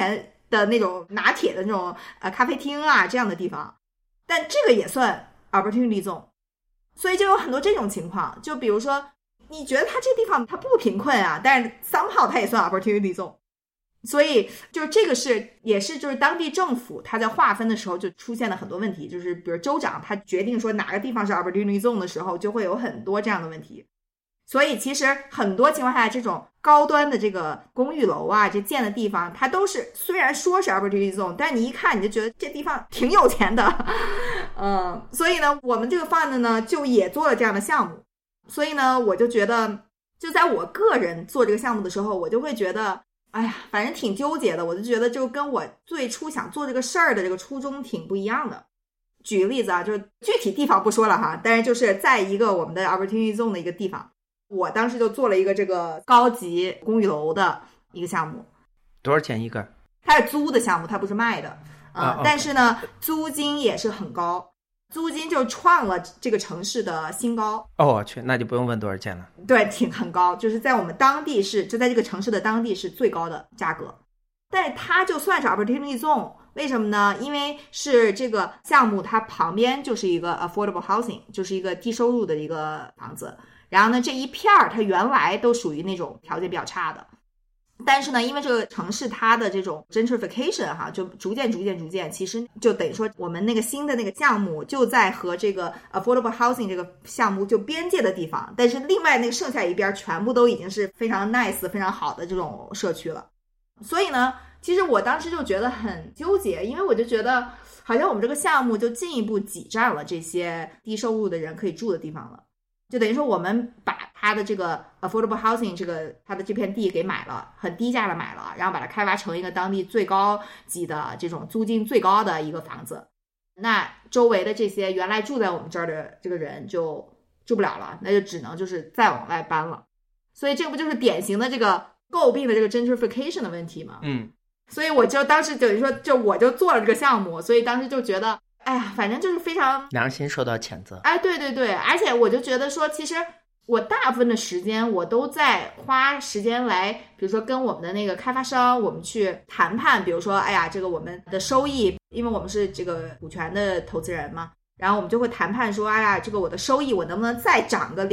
的那种拿铁的那种咖啡厅啊这样的地方，但这个也算 opportunity zone。 所以就有很多这种情况，就比如说你觉得它这个地方它不贫困啊，但是 somehow 它也算 opportunity zone。所以就是这个也是就是当地政府它在划分的时候就出现了很多问题，就是比如州长他决定说哪个地方是 opportunity zone 的时候，就会有很多这样的问题。所以其实很多情况下这种高端的这个公寓楼啊，这建的地方它都是虽然说是 opportunity zone， 但你一看你就觉得这地方挺有钱的。所以呢我们这个 fund 呢就也做了这样的项目。所以呢我就觉得就在我个人做这个项目的时候，我就会觉得哎呀反正挺纠结的，我就觉得就跟我最初想做这个事儿的这个初衷挺不一样的。举个例子啊，就是具体地方不说了哈，但是就是在一个我们的 opportunity zone 的一个地方，我当时就做了一个这个高级公寓楼的一个项目。 多少钱一个？ 它是租的项目，它不是卖的但是呢租金也是很高，租金就创了这个城市的新高。 我去，那就不用问多少钱了。 对，很高，就是在我们当地就在这个城市的当地是最高的价格。但是它就算是 opportunity zone， 为什么呢？因为是这个项目它旁边就是一个 affordable housing， 就是一个低收入的一个房子。然后呢这一片它原来都属于那种条件比较差的，但是呢因为这个城市它的这种 gentrification 就逐渐其实就等于说我们那个新的那个项目就在和这个 affordable housing 这个项目就边界的地方，但是另外那个剩下一边全部都已经是非常 nice 非常好的这种社区了。所以呢其实我当时就觉得很纠结，因为我就觉得好像我们这个项目就进一步挤占了这些低收入的人可以住的地方了，就等于说我们把它的这个 affordable housing 它的这片地给买了，很低价的买了，然后把它开发成一个当地最高级的这种租金最高的一个房子。那周围的这些原来住在我们这儿的这个人就住不了了，那就只能就是再往外搬了。所以这个不就是典型的这个诟病的这个 gentrification 的问题吗？所以我就当时等于说我就做了这个项目，所以当时就觉得哎呀反正就是非常良心受到谴责。 对，而且我就觉得说其实我大部分的时间我都在花时间来比如说跟我们的那个开发商我们去谈判，比如说哎呀这个我们的收益，因为我们是这个股权的投资人嘛，然后我们就会谈判说哎呀这个我的收益我能不能再涨个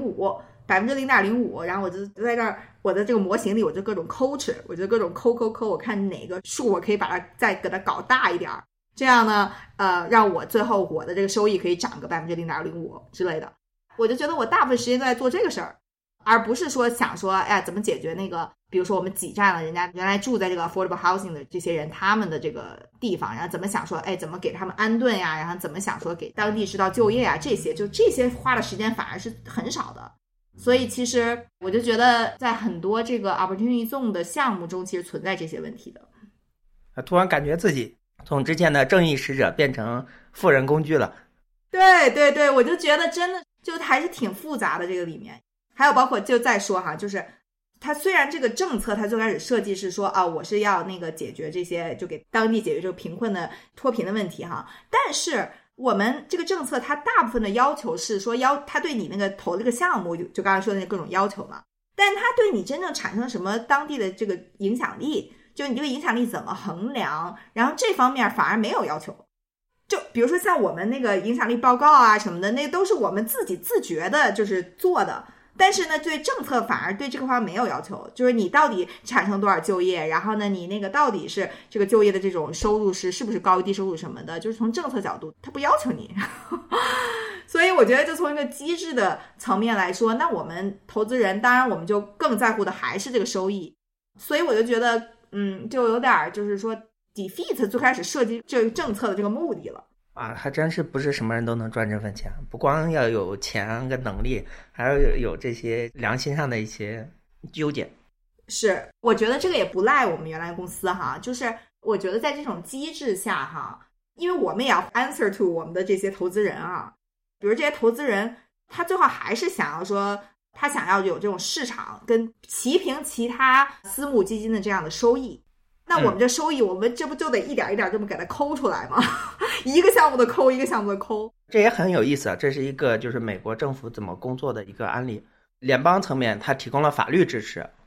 0.05%，然后我就在这儿我的这个模型里我就各种抠吃，我就各种抠，我看哪个数我可以把它再给它搞大一点，这样呢让我最后我的这个收益可以涨个 0.05% 之类的。我就觉得我大部分时间都在做这个事儿，而不是说想说哎怎么解决那个比如说我们挤占了人家原来住在这个 affordable housing 的这些人他们的这个地方，然后怎么想说哎怎么给他们安顿呀，然后怎么想说给当地制造就业啊，这些花的时间反而是很少的。所以其实我就觉得在很多这个 opportunity zone 的项目中其实存在这些问题的。 突然感觉自己从之前的正义使者变成富人工具了。 对，我就觉得真的就还是挺复杂的这个里面。还有包括就再说哈，就是它虽然这个政策它最开始设计是说我是要那个解决这些就给当地解决这个贫困的脱贫的问题哈，但是我们这个政策它大部分的要求是说它对你那个投这个项目就刚才说的那各种要求嘛，但它对你真正产生什么当地的这个影响力，就你这个影响力怎么衡量，然后这方面反而没有要求。就比如说像我们那个影响力报告啊什么的，那都是我们自己自觉的就是做的，但是呢对政策反而对这个方面没有要求，就是你到底产生多少就业，然后呢你那个到底是这个就业的这种收入是不是高于低收入什么的，就是从政策角度它不要求你所以我觉得就从一个机制的层面来说，那我们投资人当然我们就更在乎的还是这个收益。所以我就觉得就有点就是说defeat 最开始设计这个政策的这个目的了还真是不是什么人都能赚这份钱，不光要有钱跟能力，还要有这些良心上的一些纠结。 是，我觉得这个也不赖我们原来公司哈，就是我觉得在这种机制下哈，因为我们也要 answer to 我们的这些投资人啊，比如这些投资人他最后还是想要说他想要有这种市场跟齐平其他私募基金的这样的收益，那我们这收益我们这不就得一点一点这么给它抠出来吗一个项目的抠一个项目的抠。 这也很有意思啊，这是一个就是美国政府怎么工作的一个案例。联邦层面它提供了法律支持，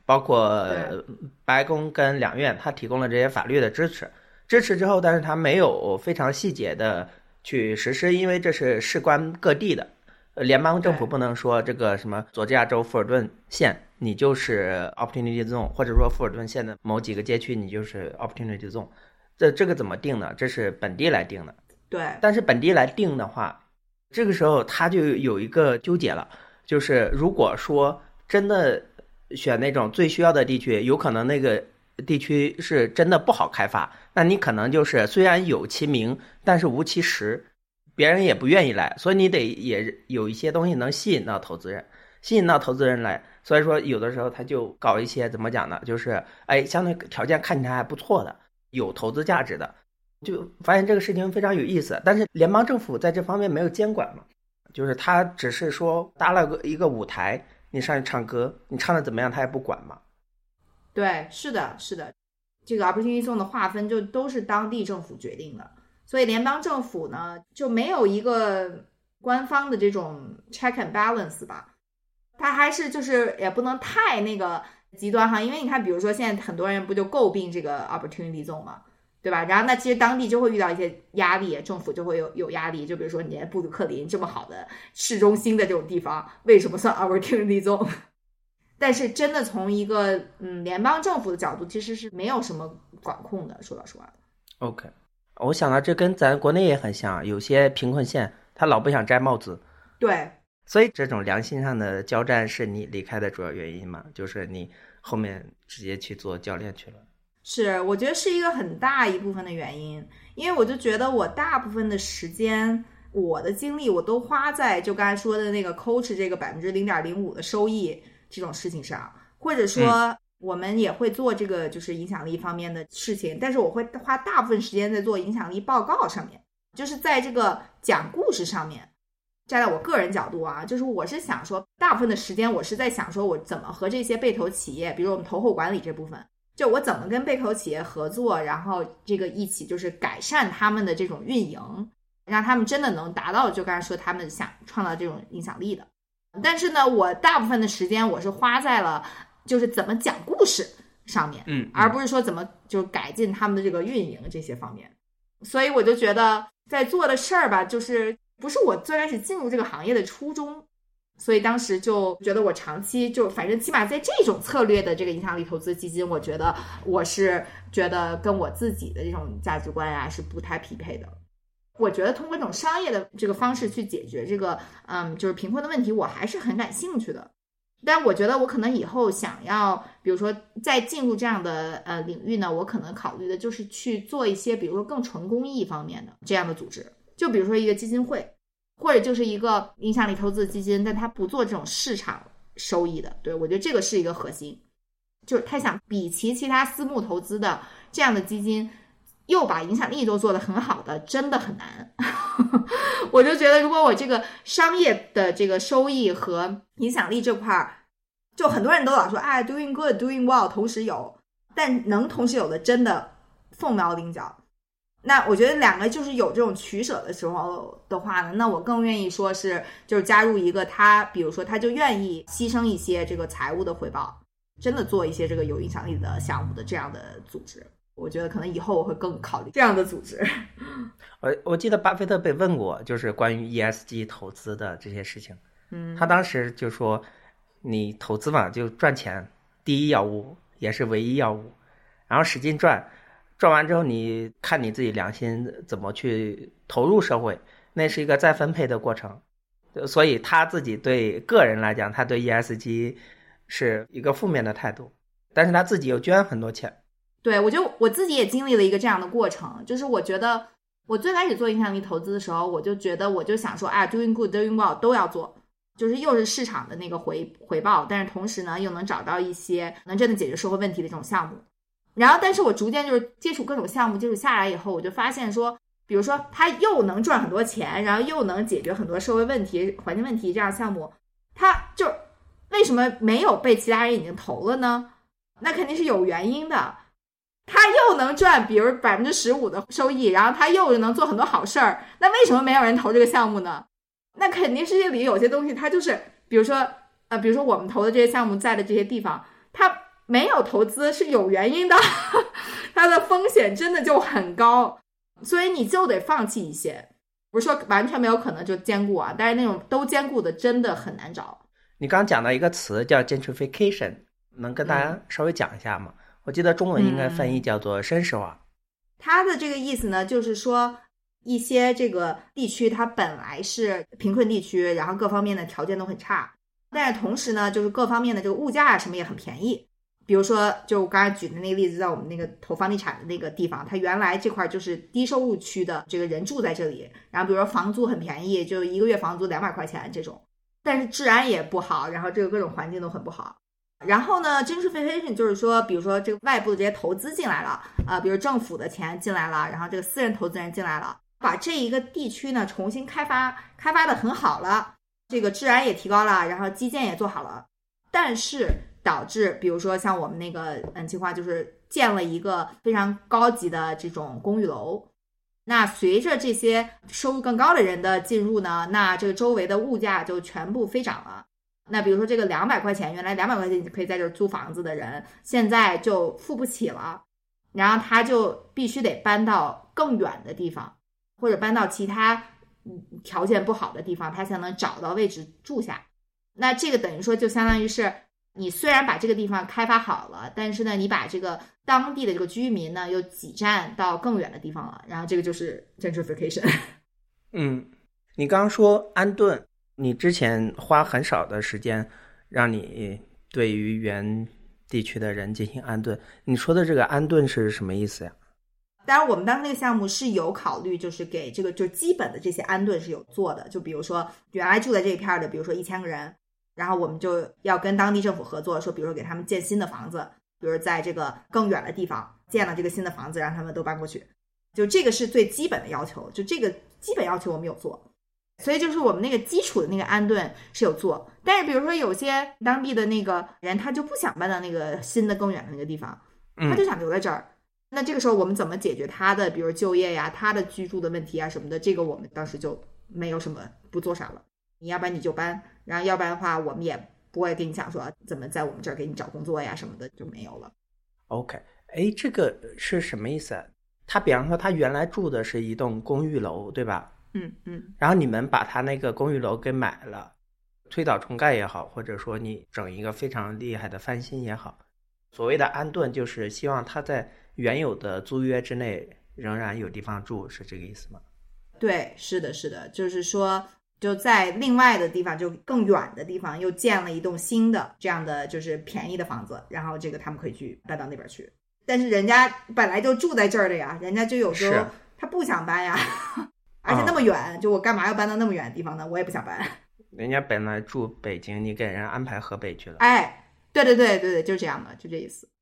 包括白宫跟两院，他提供了这些法律的支持之后，但是他没有非常细节的去实施，因为这是事关各地的。联邦政府不能说这个什么佐治亚州富尔顿县你就是 Opportunity Zone， 或者说富尔顿县的某几个街区你就是 Opportunity Zone， 这个怎么定呢？这是本地来定的。 对， 但是本地来定的话，这个时候他就有一个纠结了，就是如果说真的选那种最需要的地区，有可能那个地区是真的不好开发，那你可能就是虽然有其名但是无其实，别人也不愿意来，所以你得也有一些东西能吸引到投资人来。所以说有的时候他就搞一些怎么讲呢，就是相对条件看起来还不错的，有投资价值的，就发现这个事情非常有意思。但是联邦政府在这方面没有监管嘛，就是他只是说搭了一个舞台，你上去唱歌，你唱的怎么样他也不管嘛。 对，是的，这个 Opportunity Zone 的划分就都是当地政府决定的，所以联邦政府呢就没有一个官方的这种 check and balance 吧，它还是就是也不能太那个极端哈，因为你看比如说现在很多人不就诟病这个 Opportunity Zone 嘛，对吧？然后那其实当地就会遇到一些压力，政府就会有压力，就比如说你布鲁克林这么好的市中心的这种地方为什么算 Opportunity Zone？ 但是真的从一个联邦政府的角度其实是没有什么管控的，说老实话。 OK， 我想到这跟咱国内也很像，有些贫困县他老不想摘帽子。 对， 所以这种良心上的交战是你离开的主要原因吗？就是你后面直接去做教练去了。 是，我觉得是一个很大一部分的原因，因为我就觉得我大部分的时间我的精力我都花在就刚才说的那个 coach 这个 0.05% 的收益这种事情上，或者说我们也会做这个就是影响力方面的事情，但是我会花大部分时间在做影响力报告上面，就是在这个讲故事上面。站在我个人角度啊，就是我是想说大部分的时间我是在想说我怎么和这些被投企业，比如我们投后管理这部分，就我怎么跟被投企业合作，然后这个一起就是改善他们的这种运营，让他们真的能达到就刚才说他们想创造这种影响力的。但是呢我大部分的时间我是花在了就是怎么讲故事上面，而不是说怎么就改进他们的这个运营这些方面。所以我就觉得在做的事儿吧，就是不是我最开始进入这个行业的初衷，所以当时就觉得我长期就反正起码在这种策略的这个影响力投资基金，我觉得我是觉得跟我自己的这种价值观啊是不太匹配的。我觉得通过这种商业的这个方式去解决这个就是贫困的问题，我还是很感兴趣的。但我觉得我可能以后想要比如说再进入这样的领域呢，我可能考虑的就是去做一些比如说更纯公益方面的这样的组织，就比如说一个基金会，或者就是一个影响力投资基金，但它不做这种市场收益的。对，我觉得这个是一个核心，就是他想比其他私募投资的这样的基金又把影响力都做得很好的真的很难我就觉得如果我这个商业的这个收益和影响力这块，就很多人都老说doing good doing well 同时有，但能同时有的真的凤毛麟角。那我觉得两个就是有这种取舍的时候的话呢，那我更愿意说是就是加入一个他比如说他就愿意牺牲一些这个财务的回报，真的做一些这个有影响力的项目的这样的组织。我觉得可能以后我会更考虑这样的组织。 我记得巴菲特被问过就是关于 ESG 投资的这些事情，他当时就说你投资嘛就赚钱，第一要务也是唯一要务，然后使劲赚完之后你看你自己良心怎么去投入社会，那是一个再分配的过程。所以他自己对个人来讲他对 ESG 是一个负面的态度，但是他自己又捐很多钱。 对，我自己也经历了一个这样的过程，就是我觉得我最开始做影响力投资的时候，我就觉得我就想说doing good doing well 都要做，就是又是市场的那个回报，但是同时呢又能找到一些能真的解决社会问题的这种项目。然后但是我逐渐就是接触各种项目接触下来以后，我就发现说比如说它又能赚很多钱，然后又能解决很多社会问题环境问题，这样项目它就为什么没有被其他人已经投了呢？那肯定是有原因的。他又能赚比如 15% 的收益，然后他又能做很多好事儿，那为什么没有人投这个项目呢？那肯定是里有些东西它就是比如说我们投的这些项目在的这些地方，它没有投资是有原因的，它的风险真的就很高，所以你就得放弃一些。不是说完全没有可能就兼顾啊，但是那种都兼顾的真的很难找。 你刚讲到一个词叫 gentrification， 能跟大家稍微讲一下吗？我记得中文应该翻译叫做绅士化。 它的这个意思呢，就是说一些这个地区它本来是贫困地区，然后各方面的条件都很差，但是同时呢，就是各方面的这个物价啊什么也很便宜。比如说就我刚才举的那个例子，在我们那个投房地产的那个地方，它原来这块就是低收入区的这个人住在这里，然后比如说房租很便宜，就一个月房租200块钱这种，但是治安也不好，然后这个各种环境都很不好。然后呢 gentrification 就是说比如说这个外部的这些投资进来了比如政府的钱进来了，然后这个私人投资人进来了，把这一个地区呢重新开发的很好了，这个治安也提高了，然后基建也做好了，但是导致比如说像我们那个情况，就是建了一个非常高级的这种公寓楼，那随着这些收入更高的人的进入呢，那这个周围的物价就全部飞涨了。那比如说这个200块钱，原来200块钱你可以在这儿租房子的人，现在就付不起了，然后他就必须得搬到更远的地方，或者搬到其他条件不好的地方，他才能找到位置住下。那这个等于说就相当于是你虽然把这个地方开发好了，但是呢你把这个当地的这个居民呢又挤占到更远的地方了，然后这个就是 gentrification。 你刚刚说安顿，你之前花很少的时间让你对于原地区的人进行安顿，你说的这个安顿是什么意思呀？ 当然我们当时那个项目是有考虑，就是给这个就基本的这些安顿是有做的，就比如说原来住在这一片的比如说1000个人，然后我们就要跟当地政府合作，说比如说给他们建新的房子，比如在这个更远的地方建了这个新的房子，让他们都搬过去，就这个是最基本的要求，就这个基本要求我们有做。所以就是我们那个基础的那个安顿是有做，但是比如说有些当地的那个人他就不想搬到那个新的更远的那个地方，他就想留在这儿，那这个时候我们怎么解决他的比如就业呀，他的居住的问题啊什么的，这个我们当时就没有什么不做啥了，你要不然你就搬，然后要不然的话我们也不会跟你讲说怎么在我们这儿给你找工作呀什么的，就没有了。 OK， 这个是什么意思啊？他比方说他原来住的是一栋公寓楼对吧？然后你们把他那个公寓楼给买了，推倒重盖也好，或者说你整一个非常厉害的翻新也好，所谓的安顿就是希望他在原有的租约之内仍然有地方住，是这个意思吗？ 对，是的是的，就是说就在另外的地方，就更远的地方又建了一栋新的这样的就是便宜的房子，然后这个他们可以去搬到那边去，但是人家本来就住在这儿的呀，人家就有时候他不想搬呀而且那么远，就我干嘛要搬到那么远的地方呢？我也不想搬。 人家本来住北京，你给人安排河北去了。 对，就是这样的，就这意思。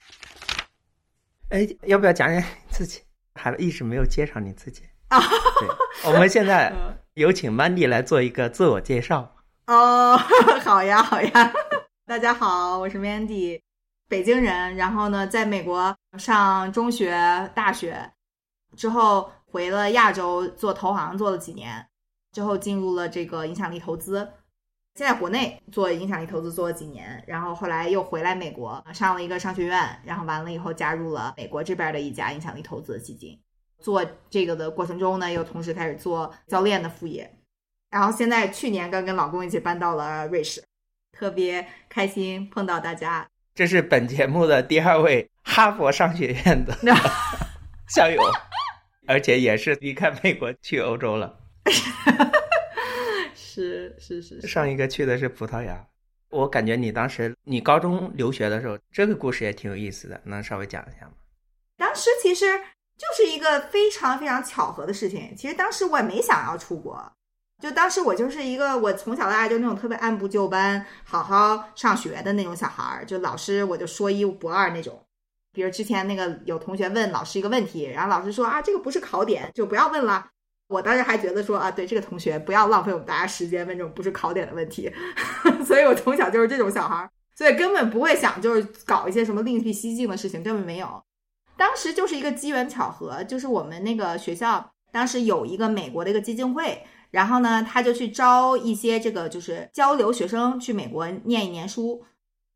要不要讲讲你自己？还一直没有介绍你自己啊？对，我们现在有请 Mandy 来做一个自我介绍。 好呀。大家好，我是 Mandy， 北京人，然后呢，在美国上中学、大学之后。回了亚洲做投行做了几年，之后进入了这个影响力投资，现在国内做影响力投资做了几年，然后后来又回来美国上了一个商学院，然后完了以后加入了美国这边的一家影响力投资的基金，做这个的过程中呢又同时开始做教练的副业，然后现在去年刚跟老公一起搬到了瑞士，特别开心碰到大家。 这是本节目的第2位哈佛商学院的校友而且也是离开美国去欧洲了。 是， 上一个去的是葡萄牙。我感觉你当时你高中留学的时候，这个故事也挺有意思的，能稍微讲一下吗？ 当时其实就是一个非常非常巧合的事情，其实当时我也没想要出国，就当时我就是一个我从小到大就那种特别按部就班好好上学的那种小孩，就老师我就说一不二那种。比如之前那个有同学问老师一个问题，然后老师说这个不是考点，就不要问了。我当时还觉得说对这个同学不要浪费我们大家时间问这种不是考点的问题所以我从小就是这种小孩，所以根本不会想就是搞一些什么另辟蹊径的事情，根本没有。当时就是一个机缘巧合，就是我们那个学校当时有一个美国的一个基金会，然后呢他就去招一些这个就是交流学生去美国念一年书，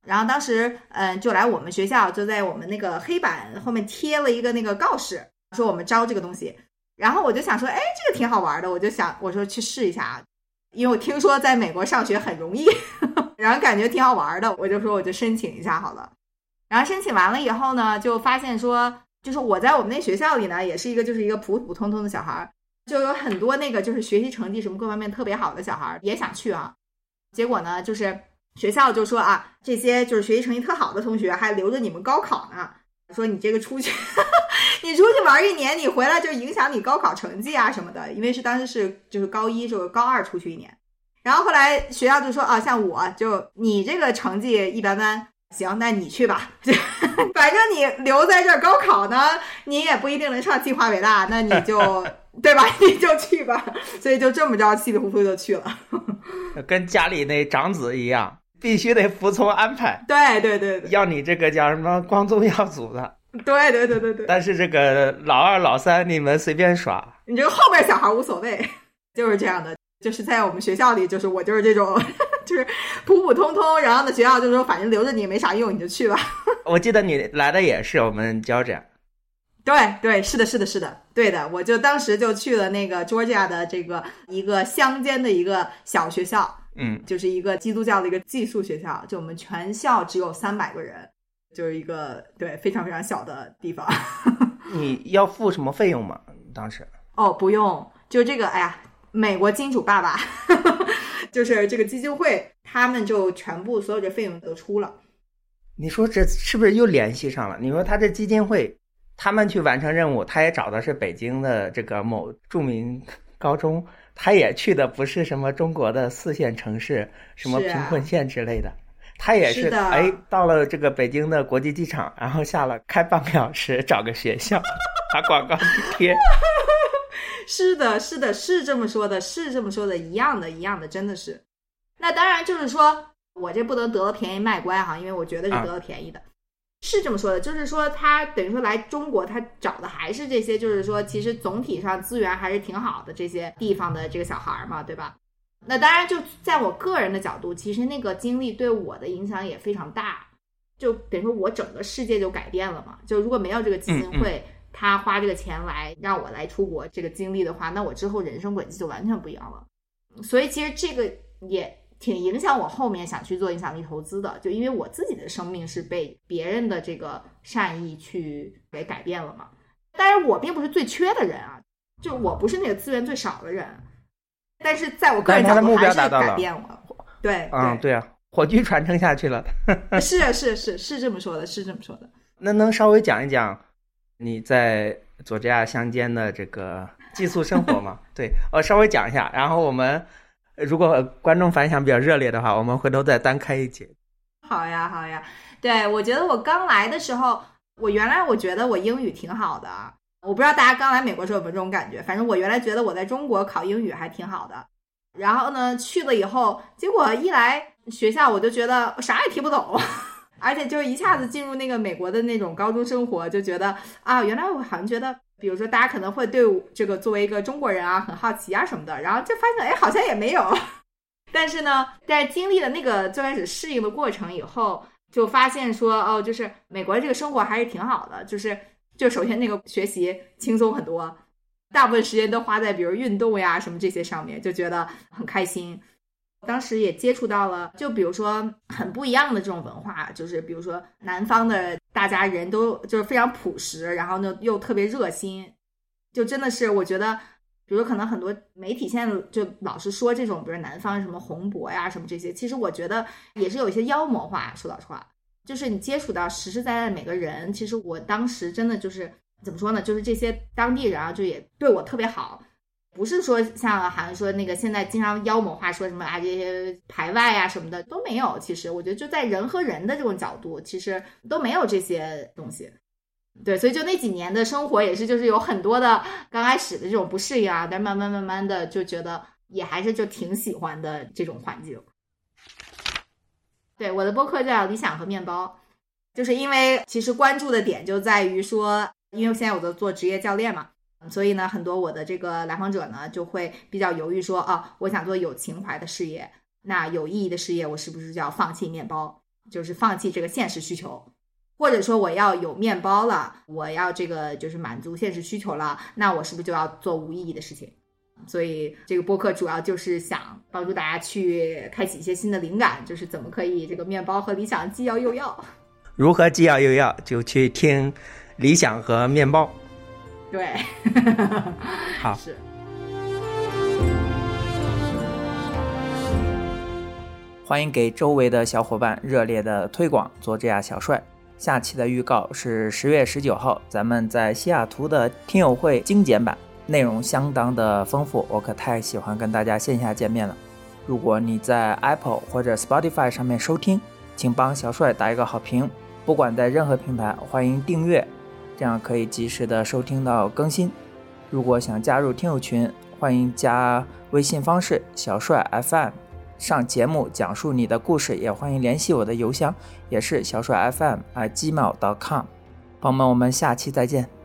然后当时就来我们学校，就在我们那个黑板后面贴了一个那个告示，说我们招这个东西。然后我就想说，哎，这个挺好玩的，我说去试一下啊，因为我听说在美国上学很容易，然后感觉挺好玩的，我就申请一下好了。然后申请完了以后呢，就发现说，就是我在我们那学校里呢，也是一个普普通通的小孩，就有很多那个就是学习成绩什么各方面特别好的小孩也想去啊。结果呢，就是学校就说啊，这些就是学习成绩特好的同学还留着你们高考呢，说你这个出去你出去玩1年，你回来就影响你高考成绩啊什么的，因为当时就是高1就是高2出去1年。然后后来学校就说啊，像我就你这个成绩一般般，行，那你去吧反正你留在这儿高考呢，你也不一定能上清华北大，那你就对吧，你就去吧。所以就这么着稀里糊涂就去了跟家里那长子一样，必须得服从安排。 对对对对， 要你这个叫什么光宗耀祖的。 对对对对对。 但是这个老2老3你们随便耍， 你这个后边小孩无所谓，就是这样的。就是在我们学校里，就是我就是这种就是普普通通，然后呢学校就说反正留着你没啥用，你就去吧我记得你来的也是我们交战。 对对，是的是的是的，对的，我就当时就去了那个 Georgia 的这个一个乡间的一个小学校，就是一个基督教的一个寄宿学校，就我们全校只有300个人，就是一个对非常非常小的地方你要付什么费用吗当时？ 哦，不用，就这个哎呀，美国金主爸爸就是这个基金会，他们就全部所有的费用都出了。 你说这是不是又联系上了？你说他这基金会他们去完成任务，他也找的是北京的这个某著名高中，他也去的不是什么中国的4线城市，什么贫困县之类的，他也是哎，到了这个北京的国际机场，然后下了开半个小时找个学校把广告贴是的是的，是这么说的，是这么说的，一样的一样的，真的是。那当然就是说我这不能得了便宜卖乖哈，因为我觉得是得了便宜的，是这么说的，就是说他等于说来中国他找的还是这些，就是说其实总体上资源还是挺好的这些地方的这个小孩嘛，对吧？那当然就在我个人的角度，其实那个经历对我的影响也非常大，就等于说我整个世界就改变了嘛。就如果没有这个基金会他花这个钱来让我来出国这个经历的话，那我之后人生轨迹就完全不一样了。所以其实这个也挺影响我后面想去做影响力投资的，就因为我自己的生命是被别人的这个善意去给改变了嘛。当然我并不是最缺的人啊，就我不是那个资源最少的人，但是在我个人角度还是改变了。对， 对啊，火炬传承下去了是这么说的，是这么说的。 那能稍微讲一讲你在佐治亚乡间的这个寄宿生活吗？对，稍微讲一下，然后我们如果观众反响比较热烈的话，我们回头再单开一节。 好呀好呀，对，我觉得我刚来的时候，我原来我觉得我英语挺好的，我不知道大家刚来美国时候有没有这种感觉，反正我原来觉得我在中国考英语还挺好的，然后呢去了以后，结果一来学校我就觉得我啥也听不懂而且就一下子进入那个美国的那种高中生活，就觉得啊，原来我好像觉得比如说大家可能会对这个作为一个中国人啊很好奇啊什么的，然后就发现哎好像也没有但是呢在经历了那个最开始适应的过程以后，就发现说哦，就是美国这个生活还是挺好的，就首先那个学习轻松很多，大部分时间都花在比如运动呀什么这些上面，就觉得很开心。当时也接触到了就比如说很不一样的这种文化，就是比如说南方的大家人都就是非常朴实，然后呢又特别热心，就真的是我觉得比如可能很多媒体现在就老是说这种比如南方什么红脖呀什么这些，其实我觉得也是有一些妖魔化，说老实话就是你接触到实实在在每个人，其实我当时真的就是怎么说呢，就是这些当地人啊就也对我特别好，不是说像好像说那个现在经常妖魔化说什么啊这些排外啊什么的都没有，其实我觉得就在人和人的这种角度其实都没有这些东西。对，所以就那几年的生活也是就是有很多的刚开始的这种不适应啊，但慢慢的就觉得也还是就挺喜欢的这种环境。对，我的播客叫理想和面包，就是因为其实关注的点就在于说，因为现在我都做职业教练嘛，所以呢很多我的这个来访者呢就会比较犹豫说啊，我想做有情怀的事业，那有意义的事业我是不是就要放弃面包？ 就是放弃这个现实需求。或者说我要有面包了，我要这个就是满足现实需求了，那我是不是就要做无意义的事情？所以这个播客主要就是想帮助大家去开启一些新的灵感，就是怎么可以这个面包和理想既要又要。 如何既要又要，就去听理想和面包。 对， 好， 是。 欢迎给周围的小伙伴热烈的推广佐治亚小帅。下期的预告是10月19号，咱们在西雅图的听友会精简版，内容相当的丰富，我可太喜欢跟大家线下见面了。如果你在 Apple 或者 Spotify 上面收听，请帮小帅打一个好评，不管在任何平台，欢迎订阅，这样可以及时的收听到更新。如果想加入听友群，欢迎加微信方式小帅 FM， 上节目讲述你的故事，也欢迎联系我的邮箱，也是小帅FM@gmail.com。朋友们，我们下期再见。